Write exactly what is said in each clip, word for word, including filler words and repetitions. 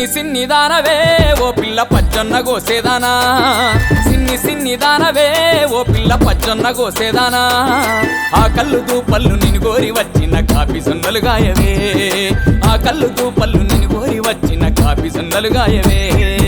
సిన్ని సిన్ని దానవే ఓ పిల్ల పచ్చొన్న గోసేదానా సిన్ని సిన్ని దానవే ఓ పిల్ల పచ్చొన్న గోసేదానా ఆ కళ్ళు దూపళ్ళు నిన్ను గోరి వచ్చిన కాపీ సున్నలు గాయవే ఆ కళ్ళు దూపళ్ళు నిన్ను గోరి వచ్చిన కాపీ సున్నలు గాయవే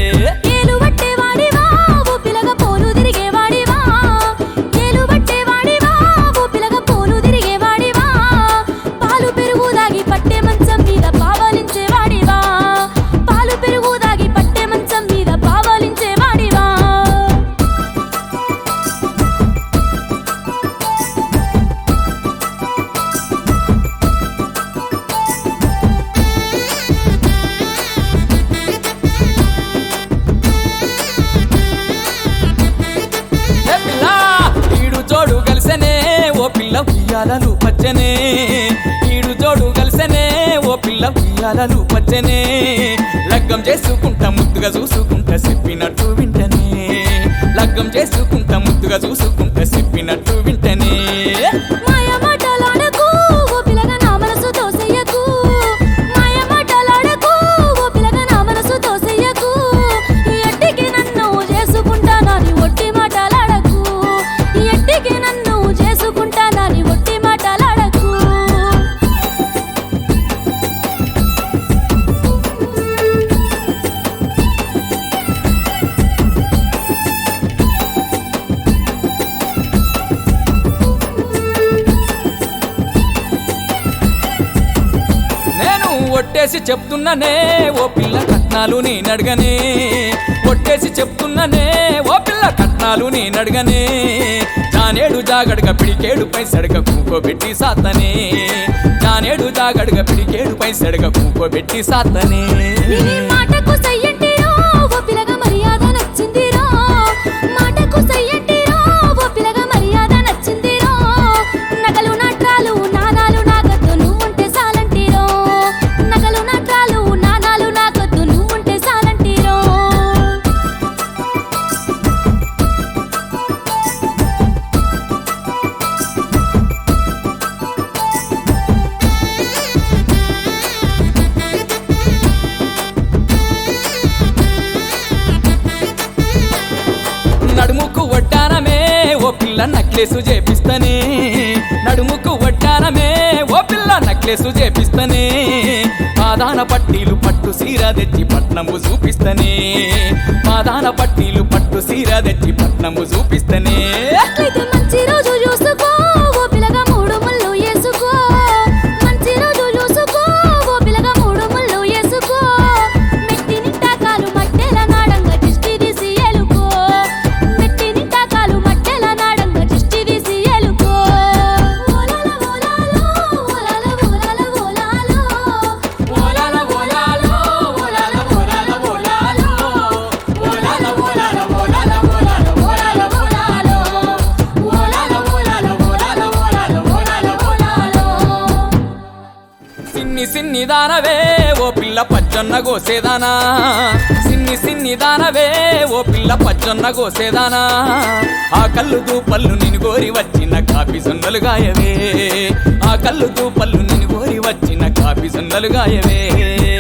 ఉయ్యాలలు పచ్చనే ఈడు జోడు కలిసనే ఓ పిల్ల ఉయ్యాలలు పచ్చనే లగ్గం చేసుకుంటా ముద్దుగా చూసుకుంటా చెప్పినట్టు వింటనే లగ్గం చేసుకుంటా ముద్దుగా చూసుకుంటా చెప్పినట్టు వింటనే ఒట్టేసి చెప్తున్నానే ఓ పిల్ల కట్నాలు నేనడగనే ఒట్టేసి చెప్తున్నానే ఓ పిల్ల కట్నాలు నేనడగనే జానేడు జాగడగా పిడికేడు పైసడగా కూకోబెట్టి సాతనే జానేడు జాగడగా పిడికేడు పైసడగా కూకోబెట్టి సాతనే మాటకు సయ్యంటిరో ఓ పిల్లగా మర్యాద నచ్చిందిరో మాటకు సయ్యంటిరో ఓ పిల్లగా మర్యాద నచ్చిందిరో నగలు నట్రాలు నానాలు నాగద్దు నువ్వుంటే సాలంటిరో నగలు నట్రాలు నానాలు నాగద్దు నువ్వుంటే సాలంటిరో నడుముకు వడ్డానమే ఓ పిల్ల నక్లెసు చేపిస్తనే నడుముకు వడ్డానమే ఓ పిల్ల నక్లెసు చేపిస్తనే పాదాన పట్టీలు పట్టు సీర తెచ్చి పట్నము చూపిస్తనే పాదాన పట్టీలు పట్టు సీర తెచ్చి పట్నము చూపిస్తనే మంచి రోజు చూసుకో ఓ పిల్లగా మూడు ముళ్ళు వేసుకో మంచి రోజు చూసుకో ఓ పిల్లగా మూడు ముళ్ళు వేసుకో మెట్టి నింటాకాలు మట్టెల నాడంగా దిష్టి తీసి ఎలుకో మెట్టి నింటాకాలు మట్టెల నాడంగా దిష్టి తీసి ఎలుకో ఓలాల ఓలాలో ఓలాల ఓలాల ఓలాలో ఓలాల ఓలాలో ఓలాల ఓలాల ఓలాలో ఓలాల ఓలాల ఓలాల ఓలాల ఓలాల ఓలాలో ఓలాల ఓలాల ఓలాల ఓలాల ఓలాల ఓలాలో సిన్ని సిన్ని దానవే ఓ పిల్ల పచ్చొన్న గోసేదానా సిన్ని సిన్ని దానవే ఓ పిల్ల పచ్చొన్న గోసేదానా ఆ కళ్ళు దూపళ్ళు నిన్ను గోరి వచ్చిన కాపీ సున్నలు గాయవే ఆ కళ్ళు దూపళ్ళు నిన్ను గోరి వచ్చిన కాపీ సున్నలు గాయవే